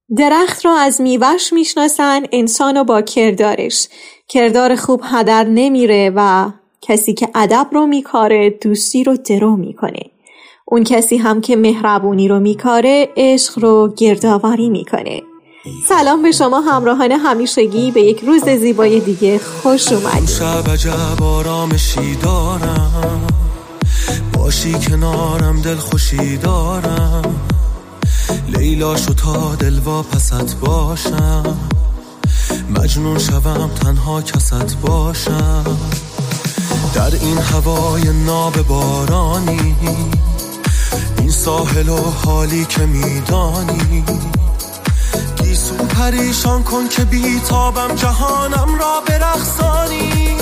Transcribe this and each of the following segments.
درخت را از میوه‌اش میشناسن، انسانو با کردارش. کردار خوب هدر نمیره و کسی که ادب رو میکاره دوستی رو درو میکنه. اون کسی هم که مهربونی رو میکاره عشق رو گردآوری میکنه. سلام به شما همراهان همیشگی، به یک روز زیبای دیگه خوش اومدید. شب عجب آرامشی دارم، باشی کنارم دل خوشی دارم. لیلا شو تا دل واپست باشم، مجنون شوم تنها کست باشم. در این هوای ناب بارانی، این ساحل و حالی که میدانی. گیسو پریشان کن که بیتابم، جهانم را برقصانی.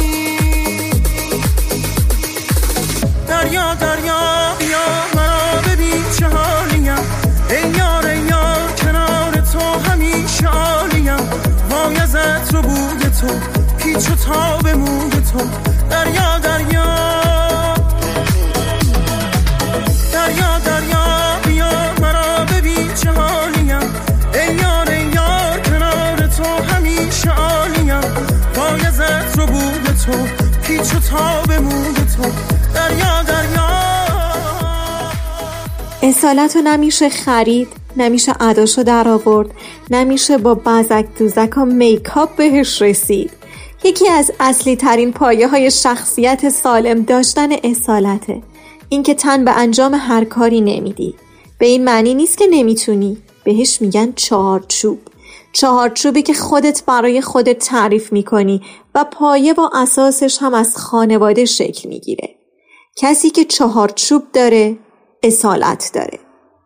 دریا دریا بیا مرا ببین چه حالیم، ای یار ای یار کنار تو همیشه عالیم. وای از عطر و بوی تو، پیچ و تاب موی تو. دریا دریا دریا دریا بیا مرا ببین چه حالیم، ای یار ای یار کنار تو همیشه عالیم. وای از عطر و بوی تو، پیچ و تاب موی تو. دریا دریا اصالتو نمیشه خرید، نمیشه اداشو در آورد، نمیشه با بزک دوزک و میکاپ بهش رسید. یکی از اصلی ترین پایه های شخصیت سالم داشتن اصالته. این که تن به انجام هر کاری نمیدی. به این معنی نیست که نمیتونی، بهش میگن چهارچوب. چهارچوبی که خودت برای خودت تعریف میکنی و پایه و اساسش هم از خانواده شکل میگیره. کسی که چهارچوب داره اصالت داره.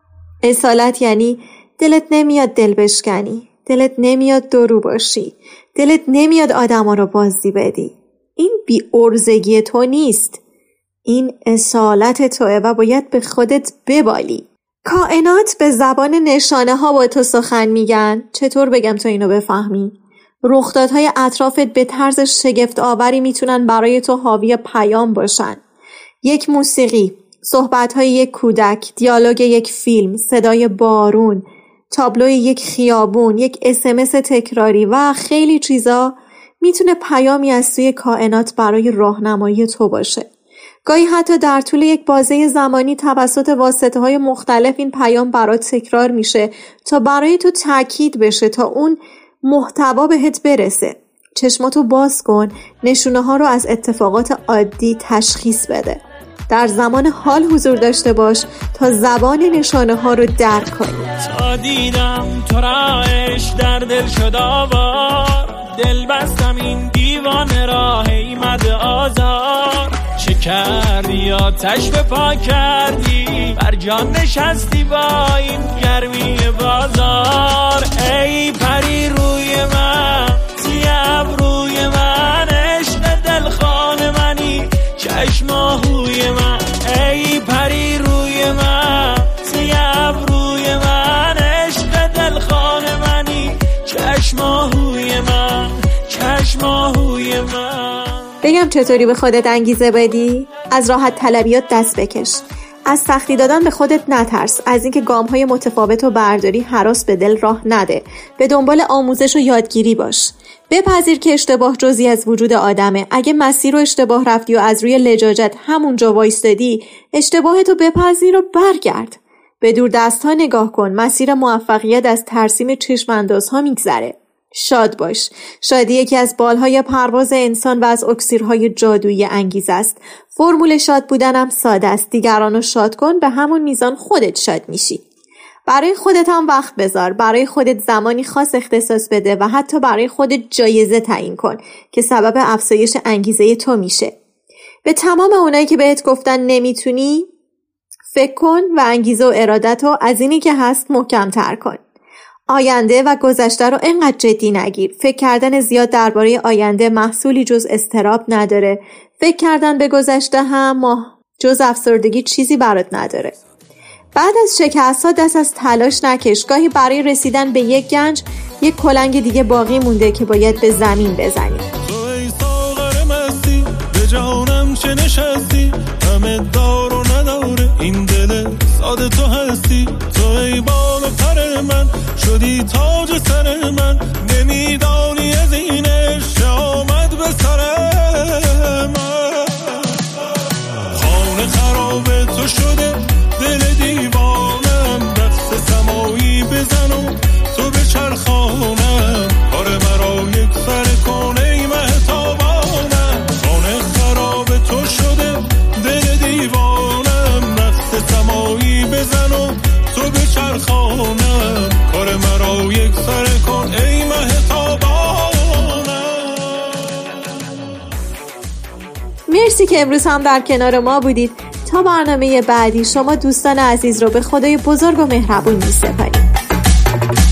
اصالت یعنی دلت نمیاد دل بشکنی، دلت نمیاد درو باشی، دلت نمیاد آدما رو بازی بدی. این بی ارزگی تو نیست، این اصالت توه و باید به خودت ببالی. کائنات به زبان نشانه ها با تو سخن میگن. چطور بگم تو اینو بفهمی؟ رخدادهای اطرافت به طرز شگفت آوری میتونن برای تو حاوی پیام باشن. یک موسیقی، صحبت‌های یک کودک، دیالوگ یک فیلم، صدای بارون، تابلوی یک خیابون، یک SMS تکراری و خیلی چیزا میتونه پیامی از سوی کائنات برای راهنمایی تو باشه. گاهی حتی در طول یک بازه زمانی توسط واسطه‌های مختلف این پیام برات تکرار میشه تا برای تو تاکید بشه، تا اون محتوا بهت برسه. چشماتو باز کن، نشونه ها رو از اتفاقات عادی تشخیص بده. در زمان حال حضور داشته باش تا زبان نشانه ها رو درک کنی. تا دیدم تو را عشق در دل شد آوار، دل بستم این دیوانه را ایمد آزار. چه کردی آتش به پا کردی، بر جان نشستی با این گرمی بازار. ای پری روی من، سیب روی من، عشق دلخواه منی، چشم آهوی من. ای پری روی من، سیب روی من، عشق دلخواه منی، چشم آهوی من، چشم آهوی من. بگم چطوری به خودت انگیزه بدی؟ از راحت طلبیات دست بکش. از سختی دادن به خودت نترس. از اینکه گام‌های متفاوت رو برداری هراس به دل راه نده. به دنبال آموزش و یادگیری باش. بپذیر که اشتباه جزئی از وجود آدمه. اگه مسیر رو اشتباه رفتی و از روی لجاجت همونجا وایستادی، اشتباهتو بپذیر و برگرد. به دور دست‌ها نگاه کن. مسیر موفقیت از ترسیم چشم‌اندازها میگذره. شاد باش. شادی یکی از بالهای پرواز انسان و از اکسیرهای جادویی انگیزه است. فرمول شاد بودنم ساده است. دیگرانو شاد کن، به همون میزان خودت شاد میشی. برای خودت هم وقت بذار. برای خودت زمانی خاص اختصاص بده و حتی برای خودت جایزه تعیین کن که سبب افزایش انگیزه تو میشه. به تمام اونایی که بهت گفتن نمیتونی فکر کن و انگیزه و ارادتو از اینی که هست محکم‌تر کن. آینده و گذشته رو اینقدر جدی نگیر. فکر کردن زیاد درباره آینده محصولی جز اضطراب نداره. فکر کردن به گذشته هم جز افسردگی چیزی برات نداره. بعد از شکست‌ها دست از تلاش نکش. گاهی برای رسیدن به یک گنج یک کلنگ دیگه باقی مونده که باید به زمین بزنی. ای ساغر مستی به جهانم چه نشستی، همه دار و نداره این دل ساده تو هستی. تو ای بال پر من، شدی تاج سر من، نمیدانی از این عشق آمد به سر من. خانه خراب تو شده، دل دیوانم، دست سمایی بزن و تو به چرخانم، کار مرا یک سر کن ای مهتابانم. خانه خراب تو شده، دل دیوانم، دست سمایی بزن و تو به چرخانم، کار مرا یک سر کن ای مهتابانم. مرسی که امروز هم در کنار ما بودید. تا برنامه بعدی شما دوستان عزیز رو به خدای بزرگ و مهربون می‌سپاریم.